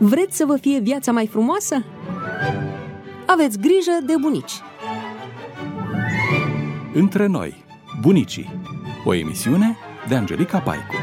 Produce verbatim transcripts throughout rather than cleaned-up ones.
Vreți să vă fie viața mai frumoasă? Aveți grijă de bunici. Între noi, bunicii. O emisiune de Angelica Paicu.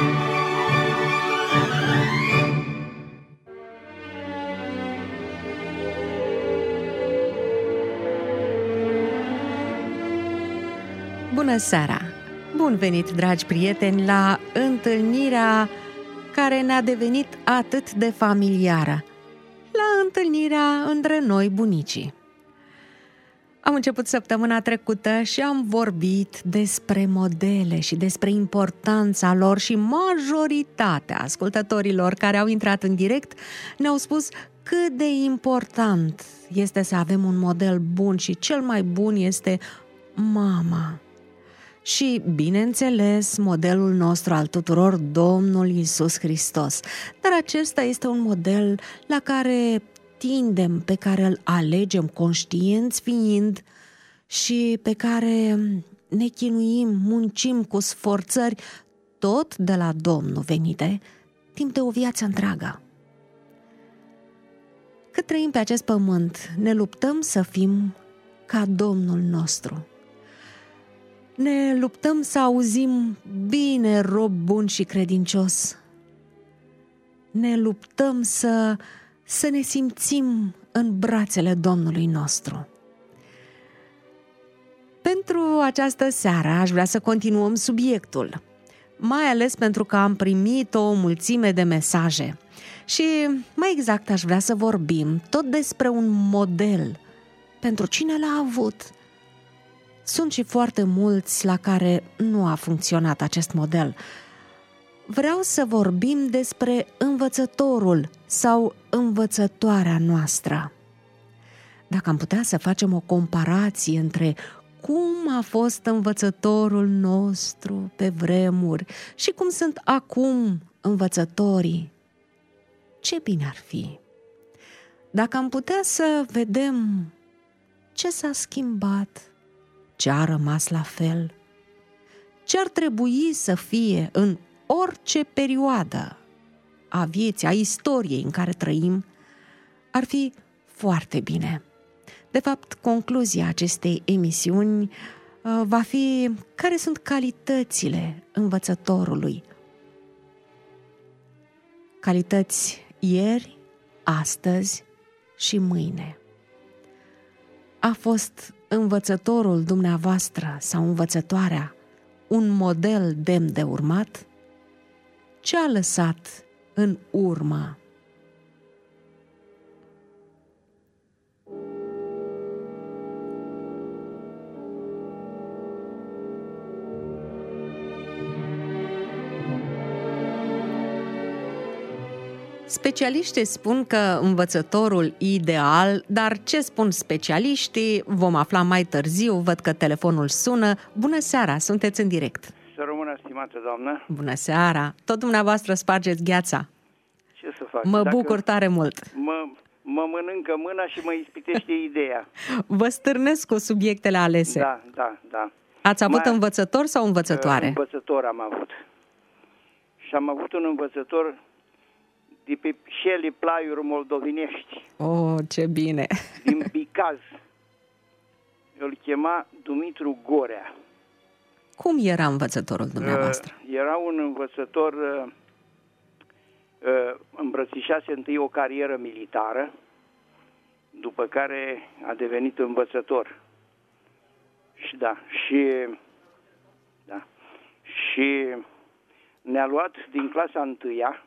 Bună seara! Bun venit, dragi prieteni, la întâlnirea care ne-a devenit atât de familiară, la întâlnirea între noi, bunicii. Am început săptămâna trecută și am vorbit despre modele și despre importanța lor și majoritatea ascultătorilor care au intrat în direct ne-au spus cât de important este să avem un model bun și cel mai bun este mama. Și, bineînțeles, modelul nostru al tuturor, Domnul Iisus Hristos. Dar acesta este un model la care tindem, pe care îl alegem conștienți fiind și pe care ne chinuim, muncim cu sforțări tot de la Domnul venite, timp de o viață întreagă. Cât trăim pe acest pământ, ne luptăm să fim ca Domnul nostru. Ne luptăm să auzim bine, rob bun și credincios. Ne luptăm să, să ne simțim în brațele Domnului nostru. Pentru această seară aș vrea să continuăm subiectul, mai ales pentru că am primit o mulțime de mesaje. Și mai exact aș vrea să vorbim tot despre un model pentru cine l-a avut. Sunt și foarte mulți la care nu a funcționat acest model. Vreau să vorbim despre învățătorul sau învățătoarea noastră. Dacă am putea să facem o comparație între cum a fost învățătorul nostru pe vremuri și cum sunt acum învățătorii, ce bine ar fi. Dacă am putea să vedem ce s-a schimbat, ce a rămas la fel, ce ar trebui să fie în orice perioadă a vieții, a istoriei în care trăim, ar fi foarte bine. De fapt, concluzia acestei emisiuni uh, va fi care sunt calitățile învățătorului. Calități ieri, astăzi și mâine. A fost învățătorul dumneavoastră sau învățătoarea un model demn de urmat? Ce a lăsat în urmă? Specialiștii spun că învățătorul ideal, dar ce spun specialiștii vom afla mai târziu. Văd că telefonul sună. Bună seara, sunteți în direct. Să rămână, stimată doamnă. Bună seara. Tot dumneavoastră spargeți gheața. Ce să fac? Mă Dacă bucur tare mult. Mă, mă mănâncă mâna și mă ispitește ideea. Vă stârnesc cu subiectele alese. Da, da, da. Ați avut Mai, învățător sau învățătoare? Învățător am avut. Și am avut un învățător de pe șele plaiuri moldovenești. Oh, ce bine! Din Bicaz. Îl chema Dumitru Gorea. Cum era învățătorul dumneavoastră? Uh, era un învățător, uh, uh, îmbrățișase întâi o carieră militară, după care a devenit învățător. Și da, și, da, și ne-a luat din clasa întâia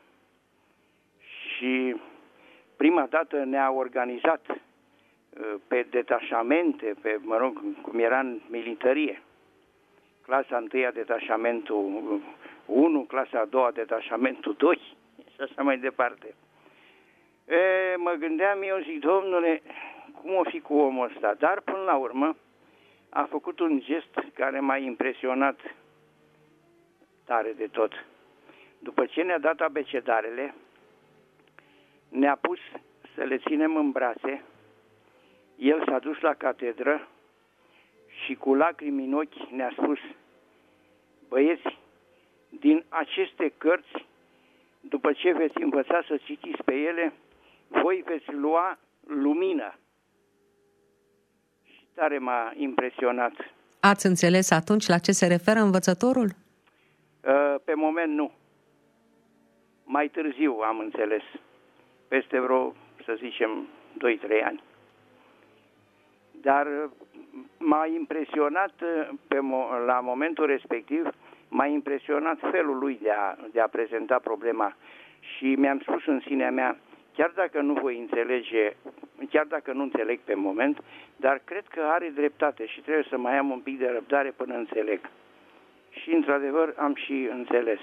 și prima dată ne-a organizat pe detașamente, pe, mă rog, cum era în militarie. Clasa întâia, detașamentul unu, clasa a doua, detașamentul doi și așa mai departe. E, mă gândeam eu, zic, domnule, cum o fi cu omul ăsta? Dar până la urmă a făcut un gest care m-a impresionat tare de tot. După ce ne-a dat abecedarele, ne-a pus să le ținem în brațe. El s-a dus la catedră și cu lacrimi în ochi ne-a spus: băieți, din aceste cărți, după ce veți învăța să citiți pe ele, voi veți lua lumină. Și tare m-a impresionat. Ați înțeles atunci la ce se referă învățătorul? Pe moment nu. Mai târziu am înțeles. Peste vreo, să zicem, doi trei ani. Dar m-a impresionat, pe mo- la momentul respectiv, m-a impresionat felul lui de a, de a prezenta problema. Și mi-am spus în sinea mea, chiar dacă nu voi înțelege, chiar dacă nu înțeleg pe moment, dar cred că are dreptate și trebuie să mai am un pic de răbdare până înțeleg. Și, într-adevăr, am și înțeles.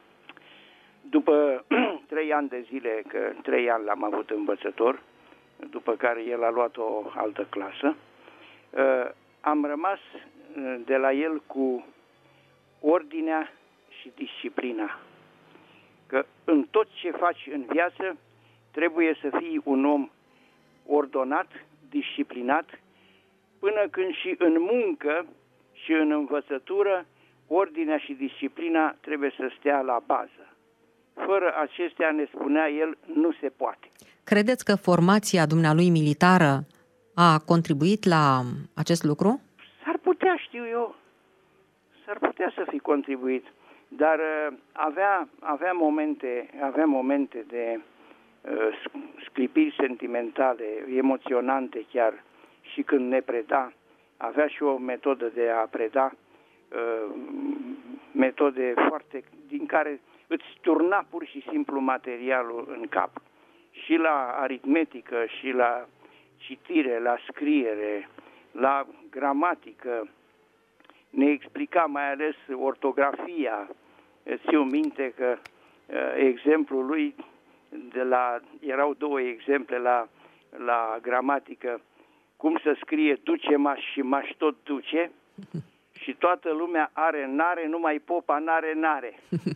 După trei ani de zile, că trei ani l-am avut învățător, după care el a luat o altă clasă, am rămas de la el cu ordinea și disciplina. Că în tot ce faci în viață trebuie să fii un om ordonat, disciplinat, până când și în muncă și în învățătură ordinea și disciplina trebuie să stea la bază. Fără acestea, ne spunea el, nu se poate. Credeți că formația dumnealui militară a contribuit la acest lucru? S-ar putea, știu eu, s-ar putea să fi contribuit, dar uh, avea, avea, momente, avea momente de uh, sclipiri sentimentale, emoționante chiar, și când ne preda, avea și o metodă de a preda, uh, metode foarte, din care îți turna pur și simplu materialul în cap. Și la aritmetică, și la citire, la scriere, la gramatică. Ne explica mai ales ortografia. Țiu minte că uh, exemplul lui, de la, erau două exemple la, la gramatică, cum să scrie duce maș și maș tot duce, și toată lumea are n-are, numai popa n-are n-are.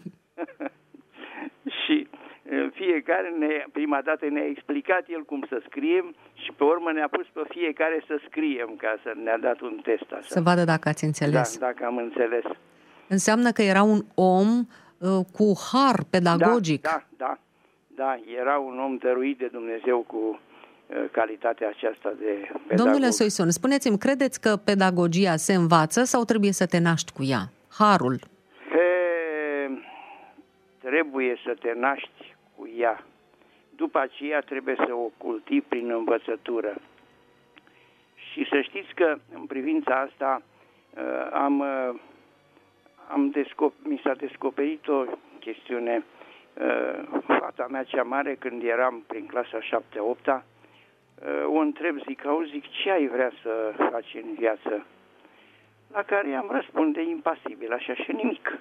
Și fiecare, ne, prima dată ne-a explicat el cum să scriem și pe urmă ne-a pus pe fiecare să scriem, ca să ne-a dat un test așa. Să vadă dacă ați înțeles. Da, dacă am înțeles. Înseamnă că era un om uh, cu har pedagogic. Da, da, da, da, era un om dăruit de Dumnezeu cu uh, calitatea aceasta de pedagog. Domnule Soisun, spuneți-mi, credeți că pedagogia se învață sau trebuie să te naști cu ea? Harul. He, trebuie să te naști cu ea. După aceea trebuie să o cultivi prin învățătură. Și să știți că în privința asta uh, am, uh, am descop- mi s-a descoperit o chestiune. Uh, fata mea cea mare, când eram prin clasa șapte opta, uh, o întreb, zic, auzi, zic, ce ai vrea să faci în viață? La care am răspunde impasibil, așa, și nimic.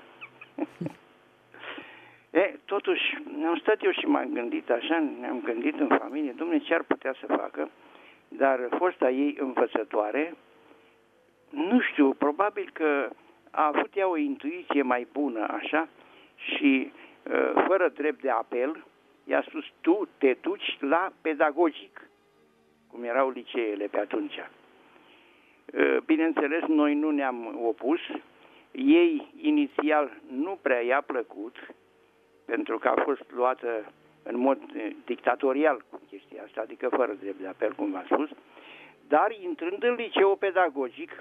E, totuși, am stat eu și m-am gândit așa, ne-am gândit în familie, Dom'le, ce ar putea să facă, dar fosta ei învățătoare, nu știu, probabil că a avut ea o intuiție mai bună, așa, și fără drept de apel, i-a spus, tu te duci la pedagogic, cum erau liceele pe atunci. Bineînțeles, noi nu ne-am opus, ei inițial nu prea i-a plăcut, pentru că a fost luată în mod dictatorial cu chestia asta, adică fără drept de apel, cum v-am spus, dar intrând în liceu pedagogic,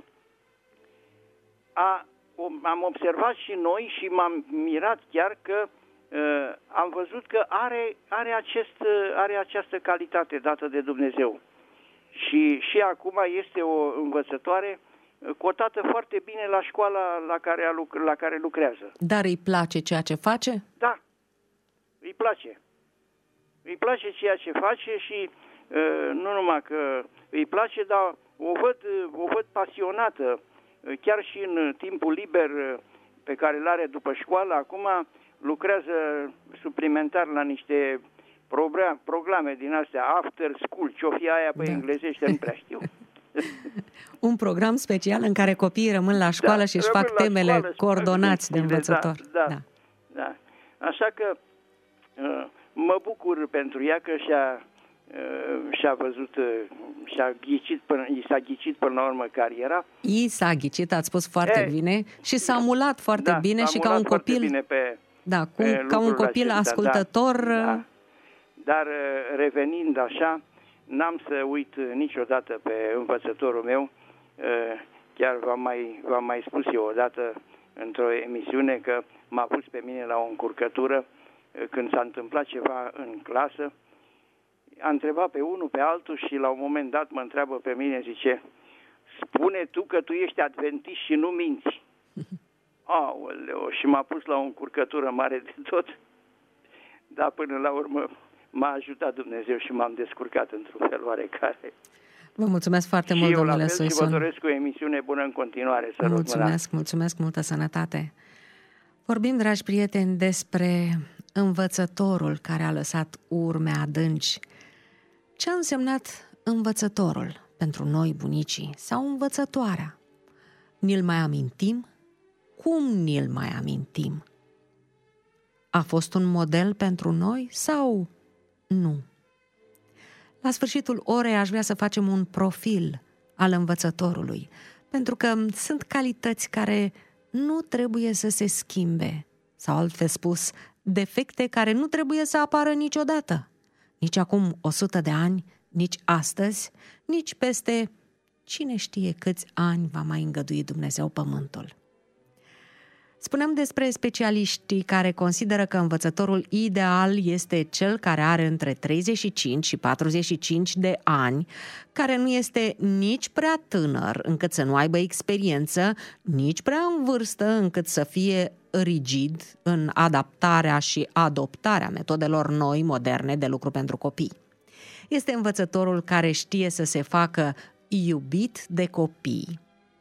a, am observat și noi și m-am mirat chiar că uh, am văzut că are, are, acest, are această calitate dată de Dumnezeu. Și, și acum este o învățătoare cotată foarte bine la școala la care, a, la care lucrează. Dar îi place ceea ce face? Da, îi place. Îi place ceea ce face și uh, nu numai că îi place, dar o văd, o văd pasionată. Chiar și în timpul liber pe care îl are după școală, acum lucrează suplimentar la niște programe, programe din astea, after school, ce-o fi aia pe da. englezește, nu prea știu. Un program special în care copiii rămân la școală da, și își fac temele școală, coordonați de învățător. Da, da, da. da. Așa că uh, mă bucur pentru ea că și-a, uh, și-a văzut, uh, și-a ghicit până, i s-a ghicit până la urmă cariera. I s-a ghicit, ați spus foarte e, bine, și s-a mulat foarte da, bine și ca un copil... Bine pe, da, cum, pe ca un copil acesta, ascultător... Da, da. Dar revenind așa, n-am să uit niciodată pe învățătorul meu. Chiar v-am mai, v-am mai spus eu odată într-o emisiune că m-a pus pe mine la o încurcătură când s-a întâmplat ceva în clasă. A întrebat pe unul, pe altul și la un moment dat mă întreabă pe mine, zice: spune tu că tu ești adventist și nu minți. Aoleu, și m-a pus la o încurcătură mare de tot. Dar până la urmă m-a ajutat Dumnezeu și m-am descurcat într-un fel oarecare. Vă mulțumesc foarte mult, domnule Soisun. Și eu la fel și vă doresc o emisiune bună în continuare. Să mulțumesc, mulțumesc, multă sănătate. Vorbim, dragi prieteni, despre învățătorul care a lăsat urme adânci. Ce a însemnat învățătorul pentru noi, bunicii, sau învățătoarea? Ni-l mai amintim? Cum ni-l mai amintim? A fost un model pentru noi sau nu? La sfârșitul orei aș vrea să facem un profil al învățătorului, pentru că sunt calități care nu trebuie să se schimbe, sau altfel spus, defecte care nu trebuie să apară niciodată, nici acum o sută de ani, nici astăzi, nici peste cine știe câți ani va mai îngădui Dumnezeu pământul. Spuneam despre specialiștii care consideră că învățătorul ideal este cel care are între treizeci și cinci și patruzeci și cinci de ani, care nu este nici prea tânăr încât să nu aibă experiență, nici prea în vârstă încât să fie rigid în adaptarea și adoptarea metodelor noi, moderne de lucru pentru copii. Este învățătorul care știe să se facă iubit de copii,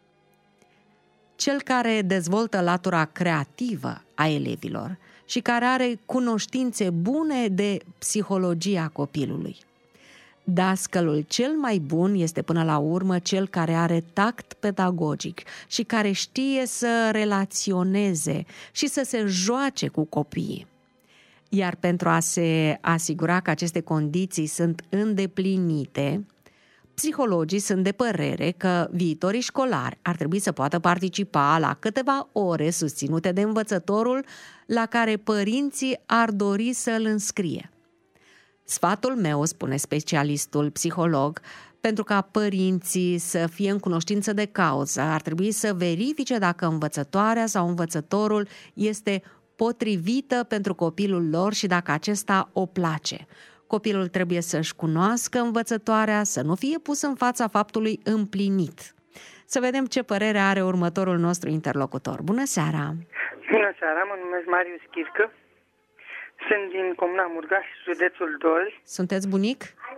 cel care dezvoltă latura creativă a elevilor și care are cunoștințe bune de psihologia copilului. Dascălul cel mai bun este până la urmă cel care are tact pedagogic și care știe să relaționeze și să se joace cu copiii. Iar pentru a se asigura că aceste condiții sunt îndeplinite, psihologii sunt de părere că viitorii școlari ar trebui să poată participa la câteva ore susținute de învățătorul la care părinții ar dori să îl înscrie. Sfatul meu, spune specialistul psiholog, pentru ca părinții să fie în cunoștință de cauză, ar trebui să verifice dacă învățătoarea sau învățătorul este potrivită pentru copilul lor și dacă acesta o place. Copilul trebuie să-și cunoască învățătoarea, să nu fie pus în fața faptului împlinit. Să vedem ce părere are următorul nostru interlocutor. Bună seara! Bună seara, mă numesc Marius Chircă. Sunt din Comuna Murgaș, județul Dolj. Sunteți bunic?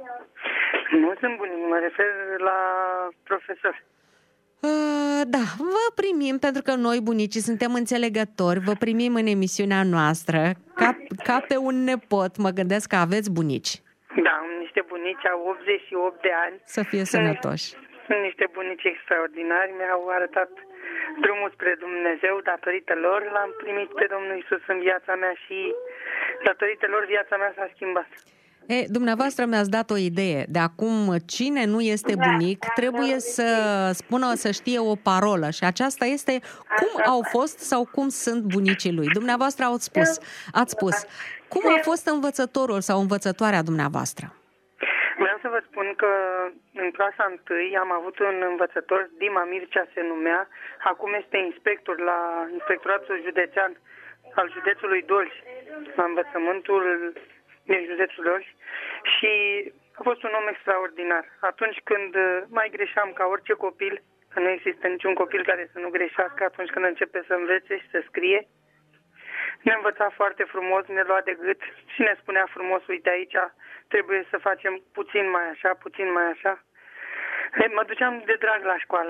Nu sunt bunic, mă refer la profesor. Uh, da, vă primim, pentru că noi, bunicii, suntem înțelegători, vă primim în emisiunea noastră, ca, ca pe un nepot. Mă gândesc că aveți bunici. Da, am niște bunici, au optzeci și opt de ani. Să fie sănătoși. Sunt niște bunici extraordinari, mi-au arătat drumul spre Dumnezeu, datorită lor l-am primit pe Domnul Iisus în viața mea și datorită lor viața mea s-a schimbat. E, dumneavoastră mi-ați dat o idee. De acum, cine nu este bunic trebuie să spună, să știe o parolă și aceasta este cum au fost sau cum sunt bunicii lui. Dumneavoastră ați spus, ați spus. Cum a fost învățătorul sau învățătoarea dumneavoastră? Vreau să vă spun că în clasa întâi am avut un învățător, Dima Mircea se numea, acum este inspector la Inspectoratul Județean al județului Dolj, la învățământul din județul Dolj, și a fost un om extraordinar. Atunci când mai greșeam ca orice copil, că nu există niciun copil care să nu greșească atunci când începe să învețe și să scrie, ne învăța foarte frumos, ne lua de gât și ne spunea frumos: uite, aici trebuie să facem puțin mai așa, puțin mai așa. Mă duceam de drag la școală.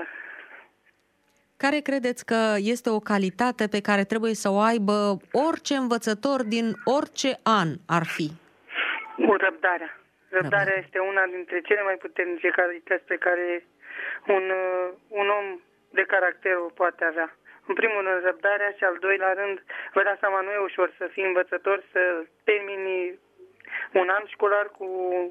Care credeți că este o calitate pe care trebuie să o aibă orice învățător din orice an ar fi? Răbdarea. Răbdarea este una dintre cele mai puternice calități pe care un, un om de caracter o poate avea. În primul rând răbdarea și al doilea rând, vă dați seama, nu e ușor să fii învățător, să termini un an școlar cu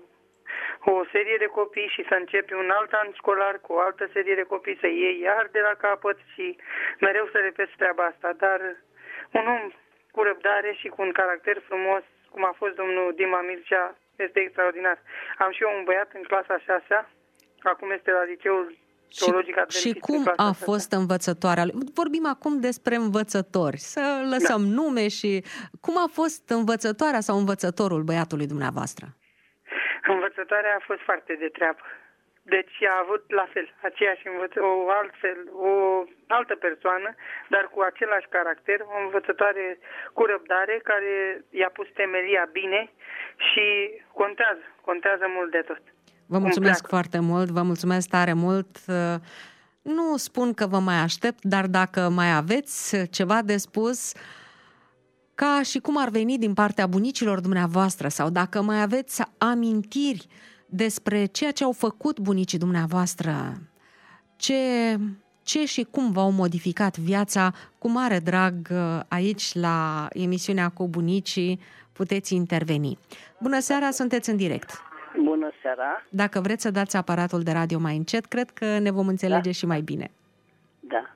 o serie de copii și să începi un alt an școlar cu o altă serie de copii, să iei iar de la capăt și mereu să repeți treaba asta. Dar un om cu răbdare și cu un caracter frumos, cum a fost domnul Dima Mircea, este extraordinar. Am și eu un băiat în clasa a șasea, acum este la liceul teologic adventist. Și cum a fost învățătoarea? Vorbim acum despre învățători, să lăsăm da. nume și cum a fost învățătoarea sau învățătorul băiatului dumneavoastră? Învățătoarea a fost foarte de treabă. Deci a avut la fel, aceeași învăță, o altfel, o altă persoană, dar cu același caracter, o învățătoare cu răbdare, care i-a pus temelia bine și contează, contează mult de tot. Vă mulțumesc foarte mult, vă mulțumesc tare mult. Nu spun că vă mai aștept, dar dacă mai aveți ceva de spus, ca și cum ar veni din partea bunicilor dumneavoastră, sau dacă mai aveți amintiri despre ceea ce au făcut bunicii dumneavoastră, ce, ce și cum v-au modificat viața, cu mare drag aici la emisiunea Cu bunicii puteți interveni. Bună seara, sunteți în direct. Bună seara. Dacă vreți să dați aparatul de radio mai încet, cred că ne vom înțelege da. și mai bine. Da.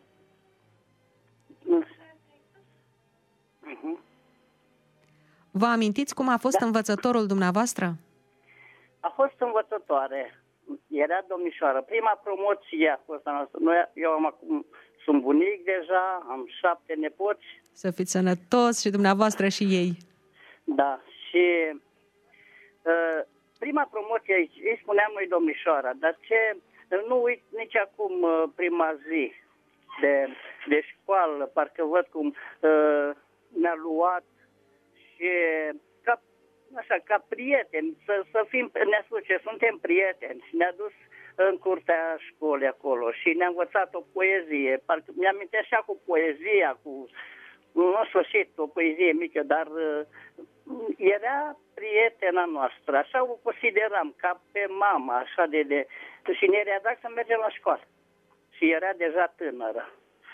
Uh-huh. Vă amintiți cum a fost da. învățătorul dumneavoastră? A fost învățătoare. Era domnișoară. Prima promoție a fost a noastră. Noi, eu am acum, sunt bunic deja, am șapte nepoți. Să fiți sănătos și dumneavoastră și ei. Da. Și uh, prima promoție, îi spuneam noi domnișoara, dar ce, nu uit nici acum uh, prima zi de, de școală, parcă văd cum uh, ne-a luat și ca, așa, ca prieteni, să, să fim, ne-a spus ce suntem prieteni și ne-a dus în curtea școlii acolo și ne-a învățat o poezie, parcă mi-am așa cu poezia, cu, în sfârșit, o poezie mică, dar uh, era prietena noastră, așa o consideram, ca pe mama, așa de, de și ne-a dat să mergem la școală și era deja tânără.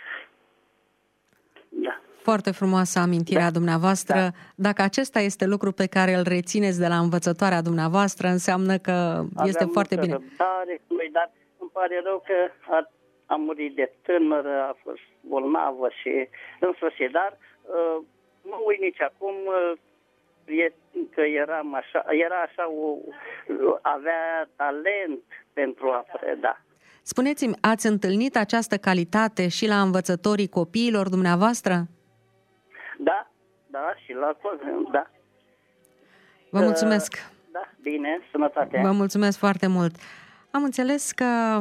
Da. Foarte frumoasă amintirea da. dumneavoastră. Da. Dacă acesta este lucru pe care îl rețineți de la învățătoarea dumneavoastră, înseamnă că Aveam este foarte bine. Răbdare, dar îmi pare rău că a, a murit de tânără, a fost bolnavă și în sfârșit, dar uh, nu uit nici acum uh, că eram așa, era așa, o, avea talent pentru a preda. Spuneți-mi, ați întâlnit această calitate și la învățătorii copiilor dumneavoastră? Da, da, și la da. Vă mulțumesc. Uh, da, bine, sănătate. Vă mulțumesc foarte mult. Am înțeles că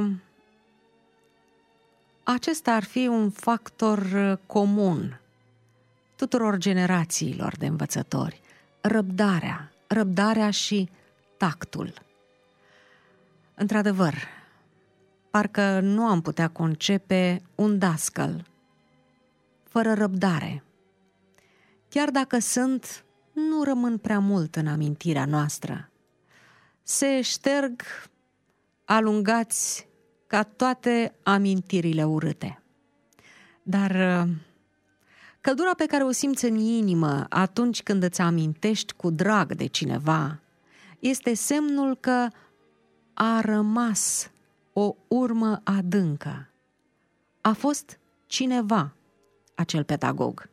acesta ar fi un factor comun tuturor generațiilor de învățători. Răbdarea, răbdarea și tactul. Într-adevăr, parcă nu am putea concepe un dascăl fără răbdare. Chiar dacă sunt, nu rămân prea mult în amintirea noastră. Se șterg alungați ca toate amintirile urâte. Dar căldura pe care o simți în inimă atunci când îți amintești cu drag de cineva este semnul că a rămas o urmă adâncă. A fost cineva acel pedagog.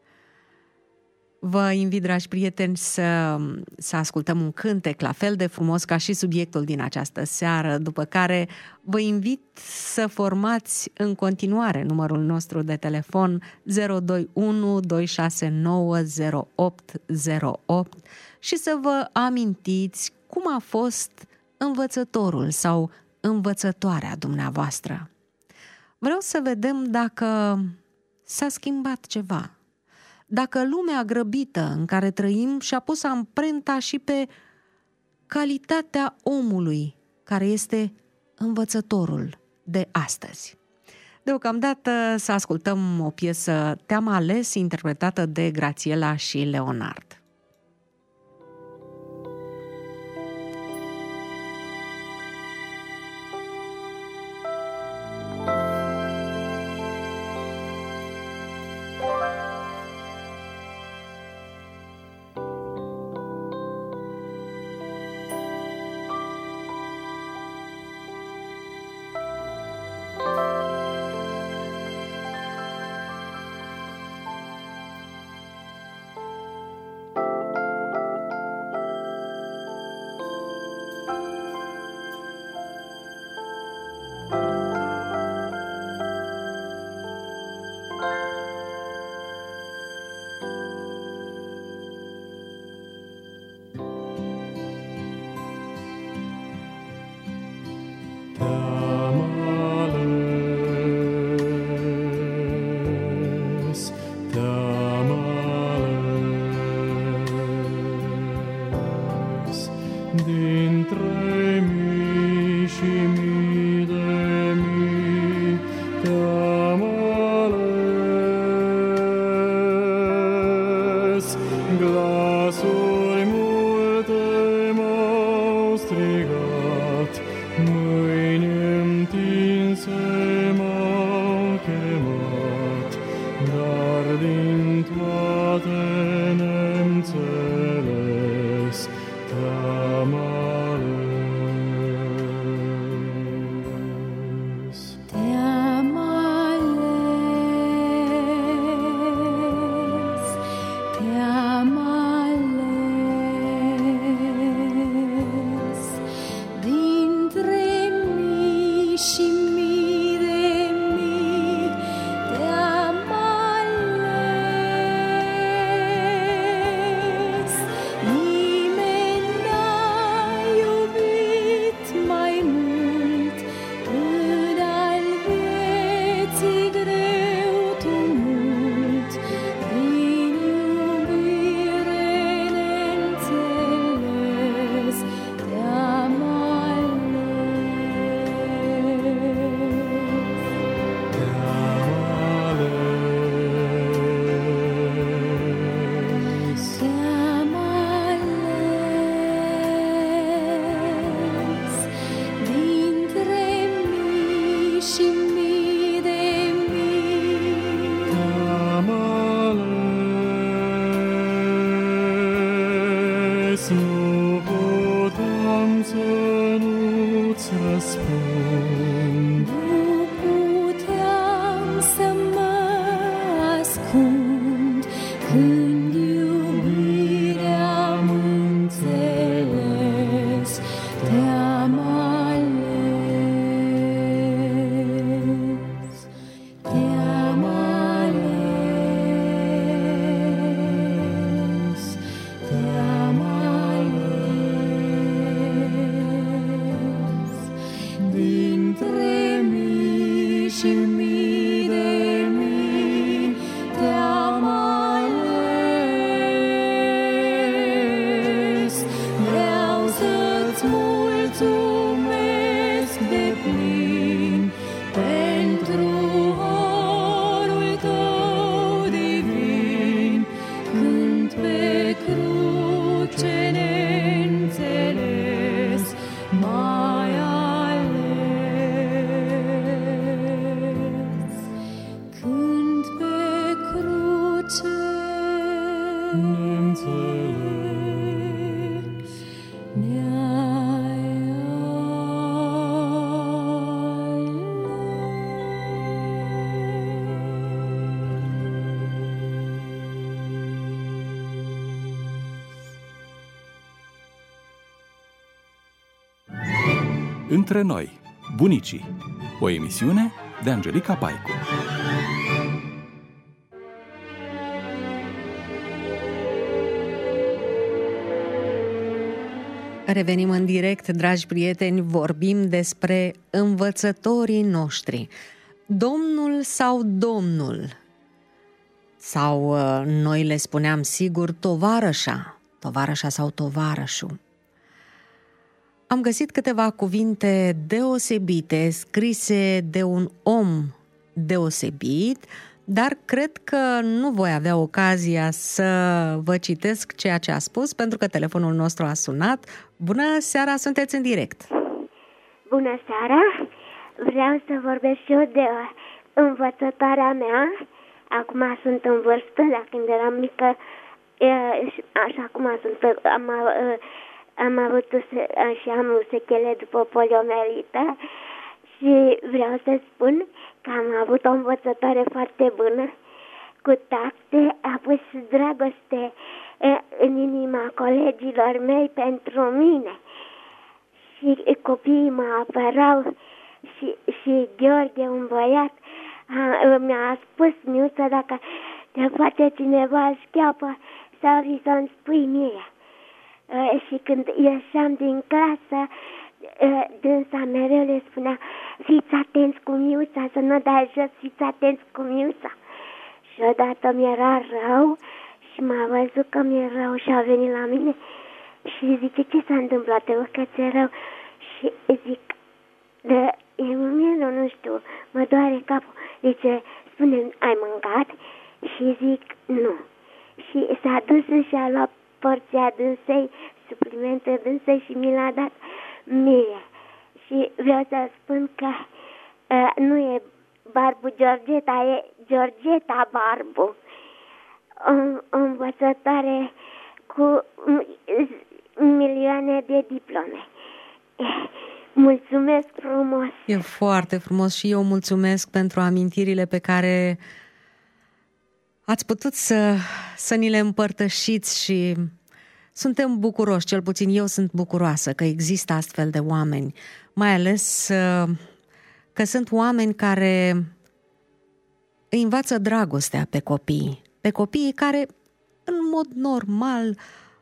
Vă invit, dragi prieteni, să, să ascultăm un cântec la fel de frumos ca și subiectul din această seară, după care vă invit să formați în continuare numărul nostru de telefon zero doi unu doi șase nouă zero opt zero opt și să vă amintiți cum a fost învățătorul sau învățătoarea dumneavoastră. Vreau să vedem dacă s-a schimbat ceva. Dacă lumea grăbită în care trăim și-a pus amprenta și pe calitatea omului care este învățătorul de astăzi. Deocamdată să ascultăm o piesă Te-am ales, interpretată de Grațiela și Leonard. dintre mii și mii de mii te-am ales. Glasuri multe m-au strigat, mâini întinse m-au chemat, dar din toate neînțeles te-am ales. Te-am ales, te-am ales, dintre mii și mii de mii te-am ales. Nimeni n-a iubit mai mult în al vieții greu tumult, din iubire neînțeles te-am ales. Te-am ales, dintre mii și mii de mii. Te-am ales, nu puteam să nu-ți răspund. Nu puteam să mă ascund când iubirea am înțeles. Te-am ales, te-am ales, te-am ales, dintre mii și mii de mii te-am ales. Vreau să-ți mulțumesc deplin pentru harul tău divin, când pe cruce neînțeles m-ai ales. Când pe cruce Neînțeles. ne-ai Între noi, bunicii. O emisiune de Angelica Paicu. Revenim în direct, dragi prieteni, vorbim despre învățătorii noștri. Domnul sau domnul? Sau uh, noi le spuneam sigur tovarășa, tovarășa sau tovarășul. Am găsit câteva cuvinte deosebite, scrise de un om deosebit, dar cred că nu voi avea ocazia să vă citesc ceea ce a spus, pentru că telefonul nostru a sunat. Bună seara, sunteți în direct! Bună seara! Vreau să vorbesc și eu de învățătoarea mea. Acum sunt în vârstă, dar când eram mică, așa acum sunt, am, am avut și am sechele după poliomelită și vreau să spun că am avut o învățătoare foarte bună, cu tact, a pus dragoste în inima colegilor mei pentru mine. Și copiii mă apărau și, și Gheorghe, un băiat, a, mi-a spus, Miuță, dacă te face cineva șcheapă sau vrei să-mi spui mie. E, și când ieșeam din clasă, e, dânsa mereu le spunea, fiți atenți cu Miuța, să nu dai jos, fiți atenți cu Miuța. Și odată mi-era rău și m-a văzut că mi-e rău și a venit la mine Și zice, ce s-a întâmplat, te că ți-e rău? Și zic, de, e mie, nu știu, mă doare capul. Zice, spune, ai mâncat? Și zic, nu. Și s-a dus și a luat porția dânsei, suplimente dânsei și mi l-a dat mie. Și vreau să spun că uh, nu e Barbu Georgeta, e Georgeta Barbu. O, o învățătoare cu milioane de diplome. Mulțumesc frumos! E foarte frumos și eu mulțumesc pentru amintirile pe care ați putut să, să ni le împărtășiți și suntem bucuroși, cel puțin eu sunt bucuroasă că există astfel de oameni, mai ales că sunt oameni care îi învață dragostea pe copii, pe copiii care în mod normal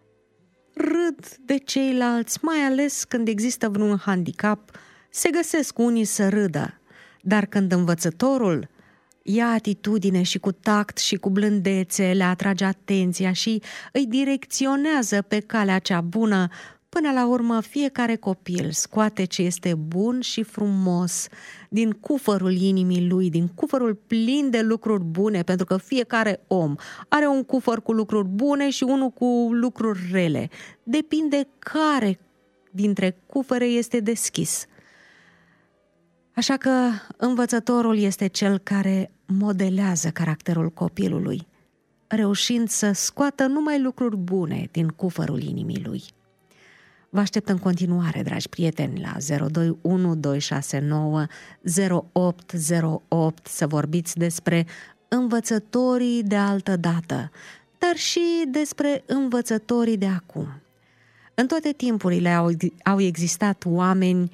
râd de ceilalți, mai ales când există vreun handicap, se găsesc unii să râdă, dar când învățătorul ia atitudine și cu tact și cu blândețe le atrage atenția și îi direcționează pe calea cea bună, până la urmă fiecare copil scoate ce este bun și frumos din cufărul inimii lui, din cufărul plin de lucruri bune, pentru că fiecare om are un cufăr cu lucruri bune și unul cu lucruri rele. Depinde care dintre cufere este deschis. Așa că învățătorul este cel care modelează caracterul copilului, reușind să scoată numai lucruri bune din cufărul inimii lui. Vă aștept în continuare, dragi prieteni, la zero doi unu doi șase nouă zero opt zero opt să vorbiți despre învățătorii de altă dată, dar și despre învățătorii de acum. În toate timpurile au, au existat oameni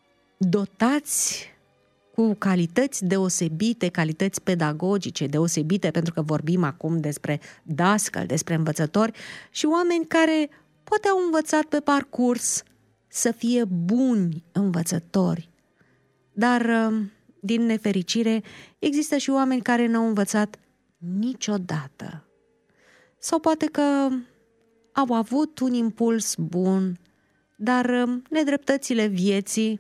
dotați cu calități deosebite, calități pedagogice deosebite, pentru că vorbim acum despre dascăli, despre învățători, și oameni care poate au învățat pe parcurs să fie buni învățători. Dar, din nefericire, există și oameni care n-au învățat niciodată. Sau poate că au avut un impuls bun, dar nedreptățile vieții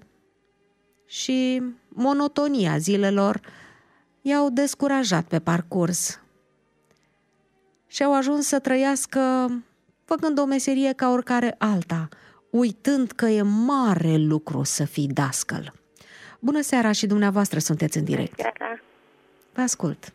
și monotonia zilelor i-au descurajat pe parcurs și au ajuns să trăiască făcând o meserie ca oricare alta, uitând că e mare lucru să fii dascăl. Bună seara, și dumneavoastră sunteți în direct. Bună seara. Vă ascult.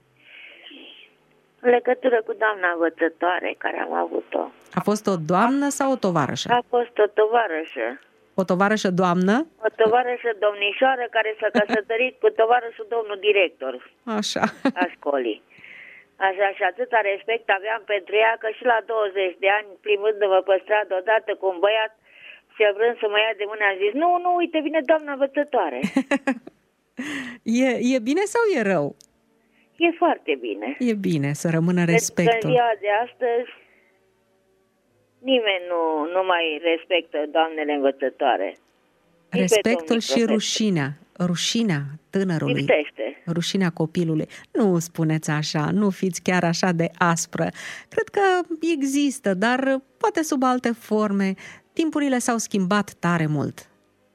În legătură cu doamna învățătoare care am avut-o. A fost o doamnă sau o tovarășă? A fost o tovarășă. O tovarășă doamnă? O tovarășă domnișoară care s-a căsătorit cu tovarășul domnul director. Așa. A școlii. Așa, și atâta respect aveam pentru ea că și la douăzeci de ani, plimbându-mă pe stradă odată cu un băiat și vrând să mă ia de mână, a zis, nu, nu, uite, vine doamna învățătoare. e, e bine sau e rău? E foarte bine. E bine să rămână respectul. Pentru că în ziua de astăzi nimeni nu, nu mai respectă doamnele învățătoare. Respectul și rușinea. Rușinea tânărului. Lipsește. Rușinea copilului. Nu spuneți așa, nu fiți chiar așa de aspră. Cred că există, dar poate sub alte forme. Timpurile s-au schimbat tare mult.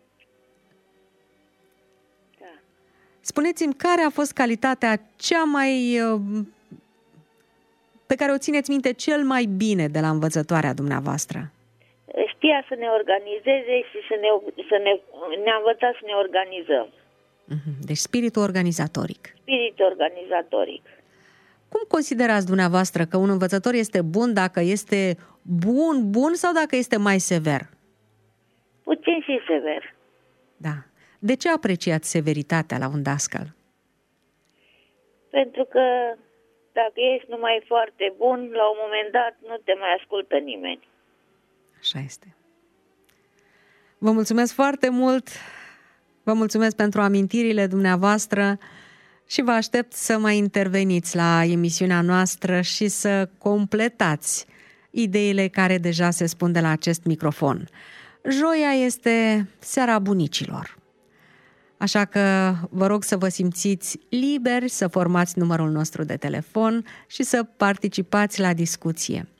Da. Spuneți-mi, care a fost calitatea cea mai... pe care o țineți minte cel mai bine de la învățătoarea dumneavoastră? Știa să ne organizeze și să ne, să ne, ne-a învățat să ne organizăm. Deci spiritul organizatoric. Spiritul organizatoric. Cum considerați dumneavoastră că un învățător este bun dacă este bun, bun sau dacă este mai sever? Puțin și sever. Da. De ce apreciați severitatea la un dascăl? Pentru că dacă ești numai foarte bun, la un moment dat nu te mai ascultă nimeni. Așa este. Vă mulțumesc foarte mult, vă mulțumesc pentru amintirile dumneavoastră și vă aștept să mai interveniți la emisiunea noastră și să completați ideile care deja se spun de la acest microfon. Joia este seara bunicilor, așa că vă rog să vă simțiți liberi să formați numărul nostru de telefon și să participați la discuție.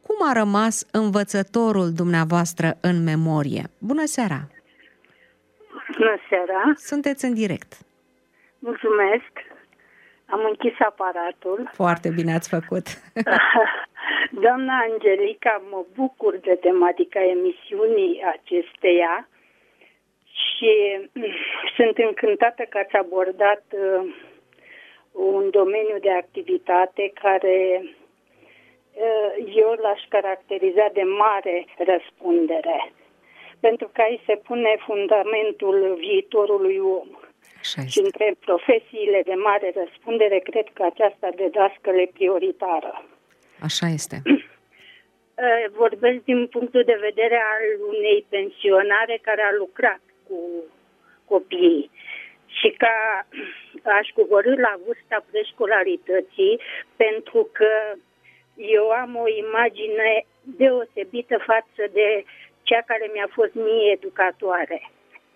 cum a rămas învățătorul dumneavoastră în memorie? Bună seara! Bună seara! Sunteți în direct. Mulțumesc! Am închis aparatul. Foarte bine ați făcut! Doamna Angelica, mă bucur de tematica emisiunii acesteia și sunt încântată că ați abordat uh, un domeniu de activitate care uh, eu l-aș caracteriza de mare răspundere, pentru că aici se pune fundamentul viitorului om. Și între profesiile de mare răspundere, cred că aceasta de dascăl e prioritară. Așa este. Vorbesc din punctul de vedere al unei pensionare care a lucrat cu copiii și ca aș coborî la vârsta preșcolarității, pentru că eu am o imagine deosebită față de cea care mi-a fost mie educatoare.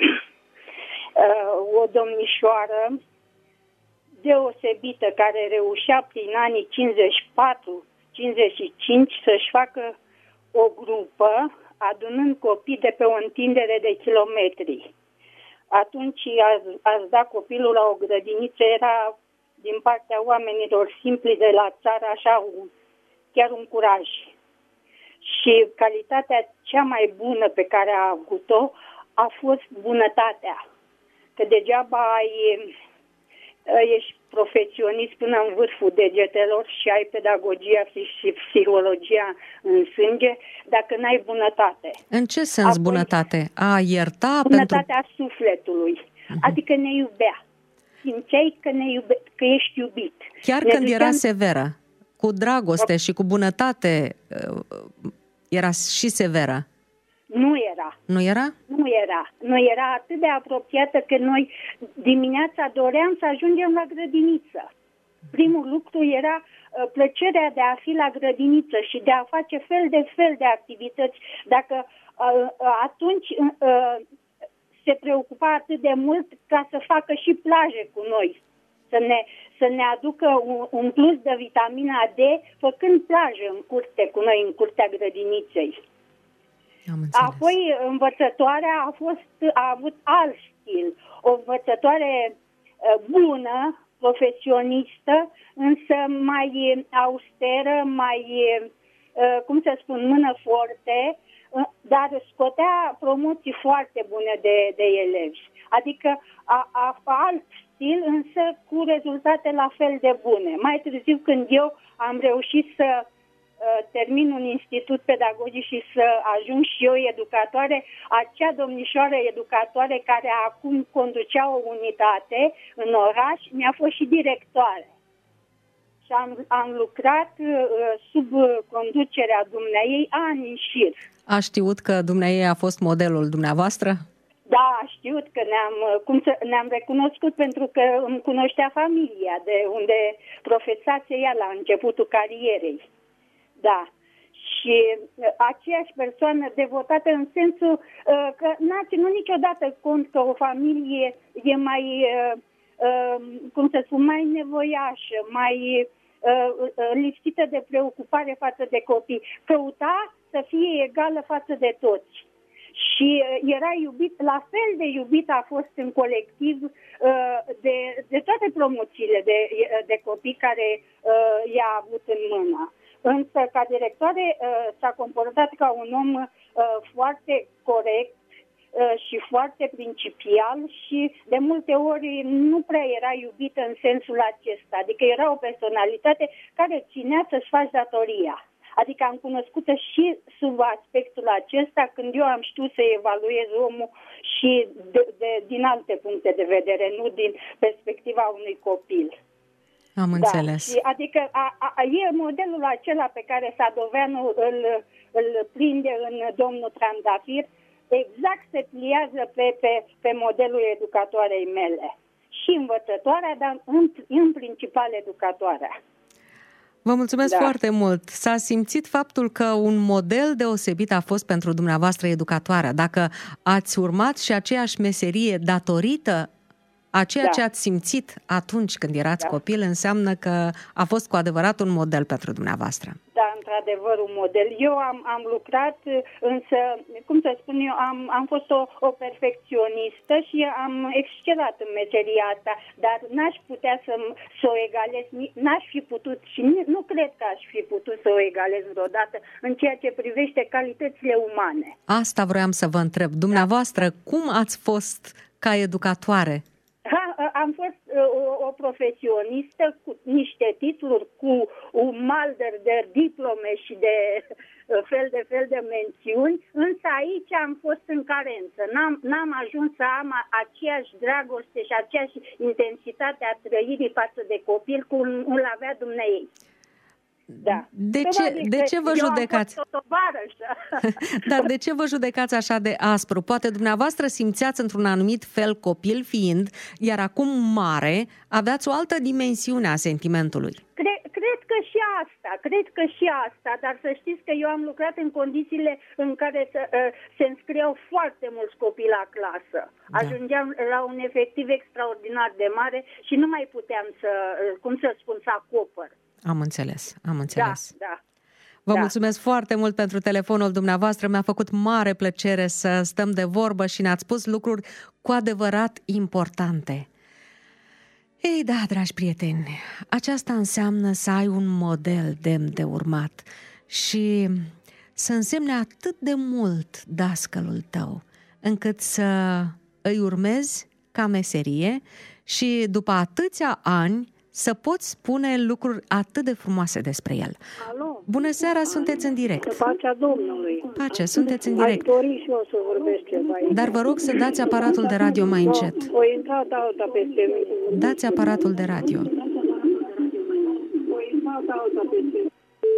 O domnișoară deosebită care reușea prin anii cincizeci și patru cincizeci și cinci să-și facă o grupă adunând copii de pe o întindere de kilometri. Atunci ați, ați dat copilul la o grădiniță, era din partea oamenilor simpli de la țară așa un, chiar un curaj. Și calitatea cea mai bună pe care a avut-o a fost bunătatea. Că degeaba ai, ești profesionist până în vârful degetelor și ai pedagogia și psihologia în sânge, dacă n-ai bunătate. În ce sens Apoi, bunătate? A ierta? Bunătatea pentru... sufletului. Uh-huh. Adică ne iubea. Simțeai că, ne iube, că ești iubit. Chiar ne când duceam... era severă, cu dragoste și cu bunătate, era și severă. Nu era. Nu era? Nu era. Nu era atât de apropiată că noi dimineața doream să ajungem la grădiniță. Primul lucru era uh, plăcerea de a fi la grădiniță și de a face fel de fel de activități. Dacă uh, atunci uh, se preocupa atât de mult ca să facă și plaje cu noi, să ne, să ne aducă un, un plus de vitamina D, făcând plajă în curte cu noi, în curtea grădiniței. Apoi învățătoarea a fost a avut alt stil, o învățătoare bună, profesionistă, însă mai austeră, mai, cum să spun, mână forte, dar scotea promoții foarte bune de, de elevi. Adică a, a alt stil, însă cu rezultate la fel de bune. Mai târziu, când eu am reușit să termin un institut pedagogic și să ajung și eu educatoare, acea domnișoară educatoare care acum conducea o unitate în oraș, mi-a fost și directoare. Și am, am lucrat uh, sub conducerea dumneaei ani în șir. A știut că dumneaei a fost modelul dumneavoastră? Da, a știut că ne-am, cum să, ne-am recunoscut pentru că îmi cunoștea familia, de unde profesase ea la începutul carierei. Da. Și uh, aceeași persoană devotată în sensul uh, că n-a ținut niciodată cont că o familie e mai, uh, uh, cum să spun, mai nevoiașă, mai uh, uh, lipsită de preocupare față de copii. Căuta să fie egală față de toți. Și uh, era iubit, la fel de iubit a fost în colectiv uh, de, de toate promoțiile de, de copii care uh, i-a avut în mână. Însă, ca directoare, s-a comportat ca un om foarte corect și foarte principial și de multe ori nu prea era iubită în sensul acesta. Adică era o personalitate care ținea să-și faci datoria. Adică am cunoscut-o și sub aspectul acesta când eu am știut să evaluez omul și de, de, din alte puncte de vedere, nu din perspectiva unui copil. Am înțeles. Da, și adică a, a, e modelul acela pe care Sadoveanu îl, îl prinde în domnul Trandafir, exact se pliază pe, pe, pe modelul educatoarei mele. Și învățătoarea, dar în, în principal educatoarea. Vă mulțumesc da. foarte mult. S-a simțit faptul că un model deosebit a fost pentru dumneavoastră educatoarea. Dacă ați urmat și aceeași meserie datorită a ceea da. ce ați simțit atunci când erați da. copil, înseamnă că a fost cu adevărat un model pentru dumneavoastră. Da, într-adevăr un model. Eu am, am lucrat, însă, cum să spun eu, am, am fost o, o perfecționistă și am excelat în meseria asta, dar n-aș putea să, să o egalez, n-aș fi putut și nu cred că aș fi putut să o egalez vreodată în ceea ce privește calitățile umane. Asta vroiam să vă întreb. Dumneavoastră, da. cum ați fost ca educatoare? Ha, am fost o, o profesionistă cu niște titluri, cu un malder de diplome și de fel de fel de mențiuni, însă aici am fost în carență. N-am, n-am ajuns să am aceeași dragoste și aceeași intensitate a trăirii față de copil cum îl avea dumneei. Da. De ce, de ce vă judecați? Dar de ce vă judecați așa de aspru? Poate dumneavoastră simțeați într-un anumit fel copil fiind, iar acum mare, aveați o altă dimensiune a sentimentului. Cred, cred că și asta, cred că și asta, dar să știți că eu am lucrat în condițiile în care se, se înscriau foarte mulți copii la clasă. Da. Ajungeam la un efectiv extraordinar de mare și nu mai puteam să, cum să spun, să acopăr. Am înțeles, am înțeles. Da, da. Vă da. mulțumesc foarte mult pentru telefonul dumneavoastră. Mi-a făcut mare plăcere să stăm de vorbă și ne-ați spus lucruri cu adevărat importante. Ei da, dragi prieteni, aceasta înseamnă să ai un model demn de urmat și să însemne atât de mult dascălul tău, încât să îi urmezi ca meserie și după atâția ani să poți spune lucruri atât de frumoase despre el. Alo? Bună seara, sunteți în direct. Pacea Domnului. Pace, sunteți în direct. Aș dori și eu să vorbesc ceva aici. Dar vă rog să dați aparatul de radio mai încet. O intrat alta peste mine. Dați aparatul de radio. O intrat alta peste mine.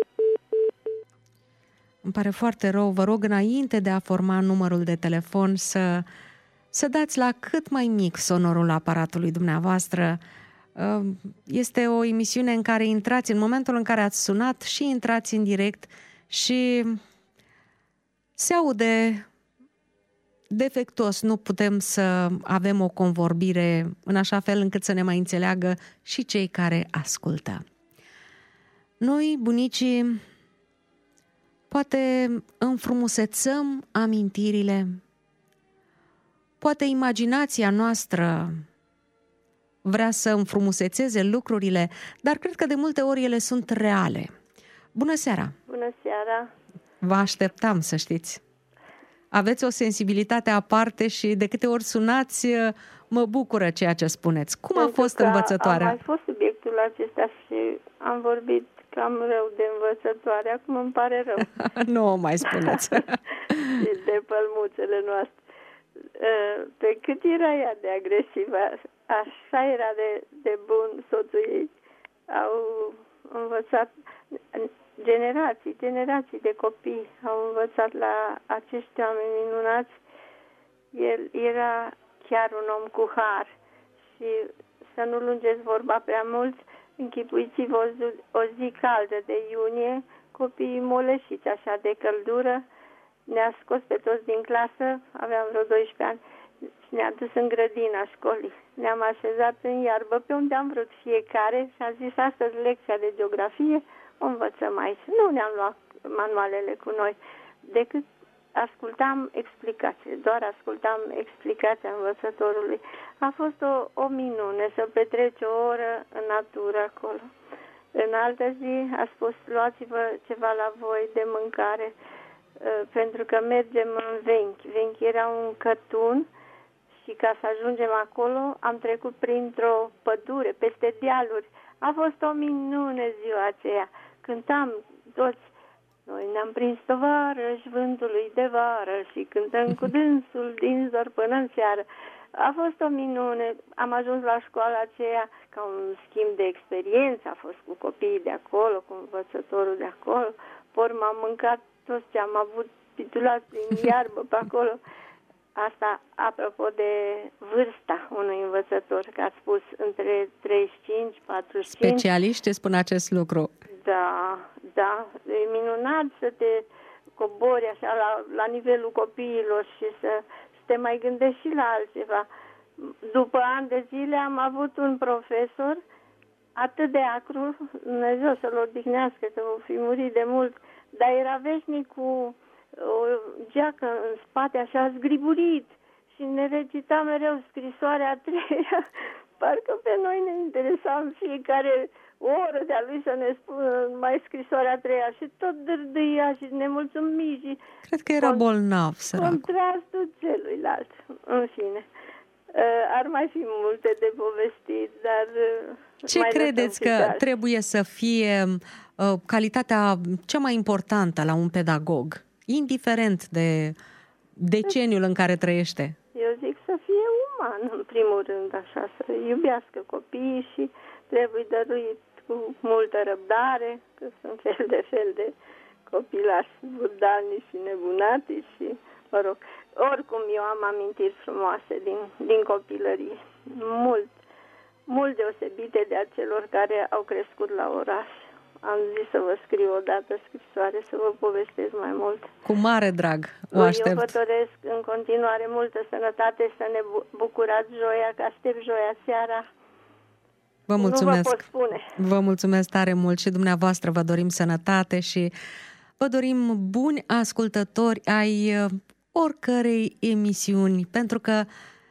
Îmi pare foarte rău, vă rog înainte de a forma numărul de telefon să, să dați la cât mai mic sonorul aparatului dumneavoastră. Este o emisiune în care intrați în momentul în care ați sunat și intrați în direct și se aude defectuos. Nu putem să avem o convorbire în așa fel încât să ne mai înțeleagă și cei care ascultă. Noi, bunicii, poate înfrumusețăm amintirile, poate imaginația noastră vrea să înfrumusețeze lucrurile, dar cred că de multe ori ele sunt reale. Bună seara! Bună seara! Vă așteptam, să știți. Aveți o sensibilitate aparte și de câte ori sunați, mă bucură ceea ce spuneți. Cum Pentru a fost că învățătoarea? Am mai fost subiectul acesta și am vorbit cam rău de învățătoare. Acum îmi pare rău. Nu o mai spuneți. De pălmuțele noastre. Pe cât era ea de agresivă, așa era de, de bun soțul ei. Au învățat generații, generații de copii au învățat la acești oameni minunați. El era chiar un om cu har și să nu lungeți vorba prea mult, închipuiți-vă o zi, o zi caldă de iunie, copiii moleșiți așa de căldură, ne-a scos pe toți din clasă, aveam vreo doisprezece ani, și ne-a dus în grădina școlii. Ne-am așezat în iarbă pe unde am vrut fiecare și a zis astăzi lecția de geografie o învățăm aici. Nu ne-am luat manualele cu noi, decât ascultam explicații, doar ascultam explicația învățătorului. A fost o, o minune să petreci o oră în natură acolo. În altă zi a spus, luați-vă ceva la voi de mâncare, pentru că mergem în Venchi. Venchi era un cătun și ca să ajungem acolo am trecut printr-o pădure, peste dealuri. A fost o minune ziua aceea. Cântam toți. Noi ne-am prins tovarăși vântului de vară și cântăm cu dânsul din zor până în seară. A fost o minune. Am ajuns la școala aceea ca un schimb de experiență. A fost cu copiii de acolo, cu învățătorul de acolo. Por m-am mâncat toți ce am avut titulați din iarbă pe acolo. Asta apropo de vârsta unui învățător, că ați spus între treizeci și cinci patruzeci și cinci. Specialiștii spun acest lucru. Da, da, e minunat să te cobori așa la, la nivelul copiilor și să, să te mai gândești și la altceva. După ani de zile am avut un profesor atât de acru, Dumnezeu să-l odihnească, că o fi murit de mult, dar era veșnic cu o geacă în spate, așa zgriburit, și ne recita mereu scrisoarea a treia. Parcă pe noi ne interesa în fiecare oră de-a lui să ne spună mai scrisoarea a treia și tot dârdâia și nemulțumit și... Cred că era bolnav, săracul. Contrastul celuilalt, în fine. Ar mai fi multe de povestit, dar... Ce credeți că trebuie să fie uh, calitatea cea mai importantă la un pedagog, indiferent de deceniul în care trăiește? Eu zic să fie uman, în primul rând, așa, să iubească copiii și trebuie dăruit cu multă răbdare, că sunt fel de fel de copilași burdani și nebunati și, mă rog, oricum eu am amintiri frumoase din, din copilărie, mult, mult deosebite de acelor care au crescut la oraș. Am zis să vă scriu o dată scrisoare, să vă povestesc mai mult. Cu mare drag, o aștept. Eu vă doresc în continuare multă sănătate, să ne bucurați joia, că aștept joia seara. Vă mulțumesc. Nu vă pot spune. Vă mulțumesc tare mult și dumneavoastră vă dorim sănătate și vă dorim buni ascultători ai oricărei emisiuni, pentru că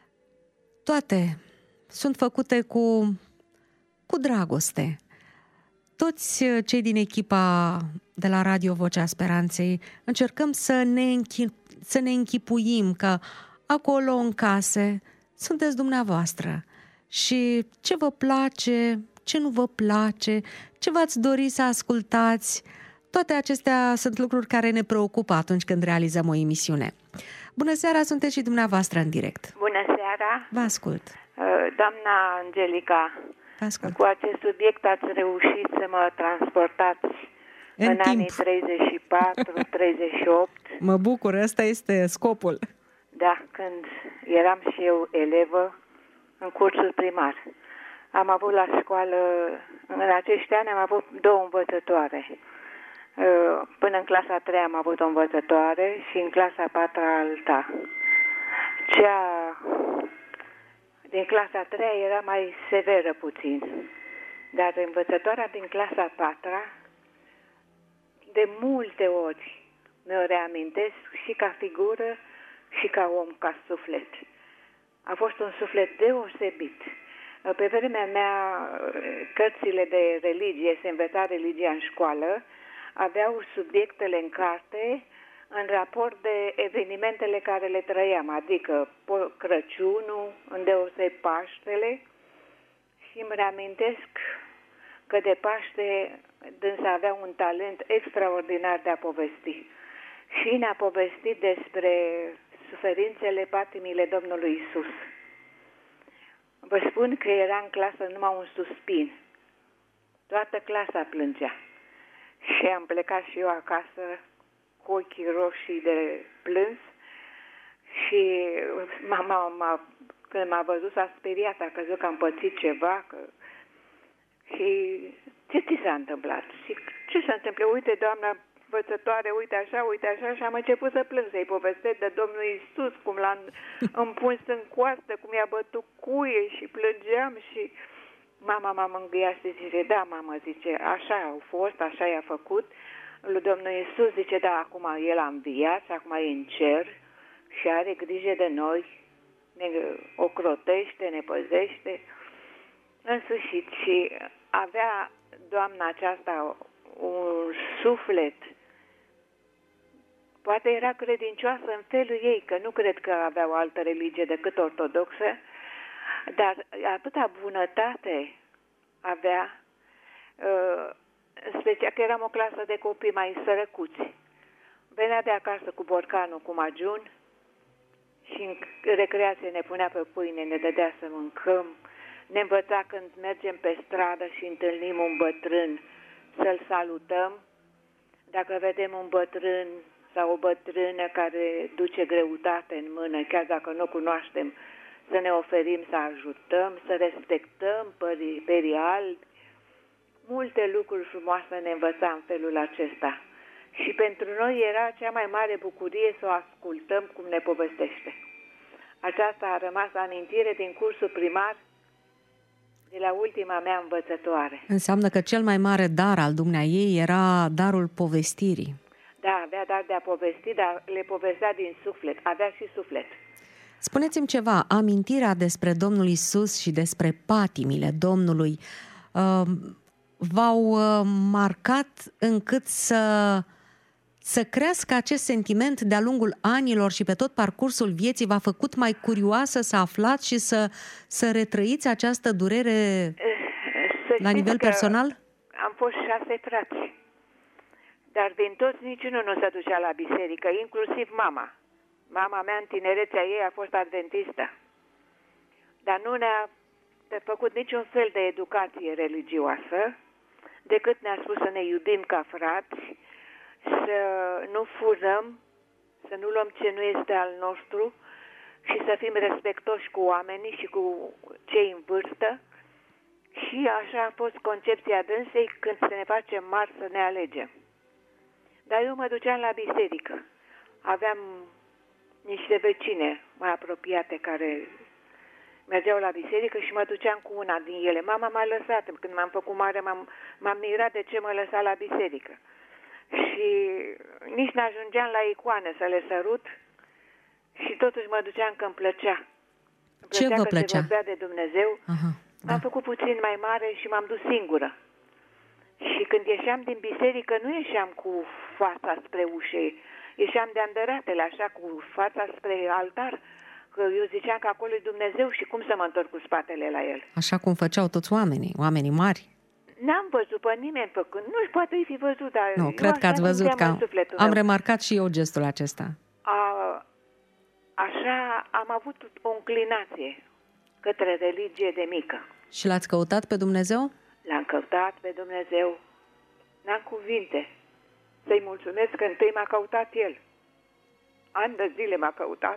toate sunt făcute cu, cu dragoste. Toți cei din echipa de la Radio Vocea Speranței încercăm să ne, închi- să ne închipuim că acolo în case sunteți dumneavoastră și ce vă place, ce nu vă place, ce v-ați dori să ascultați. Toate acestea sunt lucruri care ne preocupă atunci când realizăm o emisiune. Bună seara, sunteți și dumneavoastră în direct. Bună seara. Vă ascult. Doamna Angelica, ascult. Cu acest subiect ați reușit să mă transportați în, în anii treizeci și patru treizeci și opt. Mă bucur, ăsta este scopul. Da, când eram și eu elevă în cursul primar. Am avut la școală, în acești ani am avut două învățătoare. Până în clasa a treia am avut o învățătoare și în clasa a patra alta. Cea din clasa a treia era mai severă puțin, dar învățătoarea din clasa a patra, de multe ori mi-o reamintesc și ca figură și ca om, ca suflet. A fost un suflet deosebit. Pe vremea mea, cărțile de religie, se învăța religia în școală, aveau subiectele în carte în raport de evenimentele care le trăiam, adică Crăciunul, îndeosebi Paștele, și îmi reamintesc că de Paște dânsa avea un talent extraordinar de a povesti. Și ne-a povestit despre suferințele, patimile Domnului Iisus. Vă spun că era în clasă numai un suspin. Toată clasa plângea. Și am plecat și eu acasă cu ochii roșii de plâns și mama, m-a, când m-a văzut, s-a speriat, a crezut că am pățit ceva. Că... Și ce ți s-a întâmplat? Și ce s-a întâmplat? Uite, doamna învățătoare, uite așa, uite așa, și am început să plâng, să-i povestesc de Domnul Iisus, cum l-a împuns în coastă, cum i-a bătut cuie și plângeam și mama m-a mângâiat și zice, da, mamă, zice, așa au fost, așa i-a făcut. Lui Domnul Iisus zice, da, acum El a înviat, acum e în cer și are grijă de noi, ne ocrotește, ne păzește. În sfârșit, și avea doamna aceasta un suflet. Poate era credincioasă în felul ei, că nu cred că avea o altă religie decât ortodoxă, dar atâta bunătate avea, în special că eram o clasă de copii mai sărăcuți. Venea de acasă cu borcanul, cu majun și în recreație ne punea pe pâine, ne dădea să mâncăm, ne învăța când mergem pe stradă și întâlnim un bătrân să-l salutăm. Dacă vedem un bătrân sau o bătrână care duce greutate în mână, chiar dacă nu o cunoaștem, să ne oferim să ajutăm, să respectăm perii, perii albi. Multe lucruri frumoase ne învăța în felul acesta. Și pentru noi era cea mai mare bucurie să o ascultăm cum ne povestește. Aceasta a rămas amintire din cursul primar. de la ultima mea învățătoare. Înseamnă că cel mai mare dar al dumneaei era darul povestirii. Da, avea dar de a povesti, dar le povestea din suflet. Avea și suflet. Spuneți-mi ceva, amintirea despre Domnul Iisus și despre patimile Domnului uh, v-au uh, marcat încât să, să crească acest sentiment de-a lungul anilor și pe tot parcursul vieții v-a făcut mai curioasă să aflați și să, să retrăiți această durere să la nivel personal? Am fost șase frați, dar din toți niciunul nu se ducea la biserică, inclusiv mama. Mama mea în tinerețea ei a fost adventistă, dar nu ne-a făcut niciun fel de educație religioasă, decât ne-a spus să ne iubim ca frați, să nu furăm, să nu luăm ce nu este al nostru și să fim respectoși cu oamenii și cu cei în vârstă. Și așa a fost concepția dânsei când se ne face mari să ne alegem. Dar eu mă duceam la biserică. Aveam niște vecine mai apropiate care mergeau la biserică și mă duceam cu una din ele. Mama m-a lăsat. Când m-am făcut mare, m-am, m-am mirat de ce mă lăsa la biserică. Și nici n-ajungeam la icoane să le sărut și totuși mă duceam că îmi plăcea. Îmi plăcea ce vă că plăcea? se vorbea de Dumnezeu. Aha, da. M-am făcut puțin mai mare și m-am dus singură. Și când ieșeam din biserică, nu ieșeam cu fața spre ușe, ieșeam de andăratele, așa, cu fața spre altar, că eu ziceam că acolo e Dumnezeu și cum să mă întorc cu spatele la el. Așa cum făceau toți oamenii, oamenii mari. N-am văzut pe nimeni făcând, nu poate fi văzut, dar Nu, cred că ați văzut că am, am remarcat și eu gestul acesta. A, așa am avut o înclinație către religie de mică. Și l-ați căutat pe Dumnezeu? L-am căutat pe Dumnezeu. N-am cuvinte să-i mulțumesc că întâi m-a căutat El. Ani de zile m-a căutat.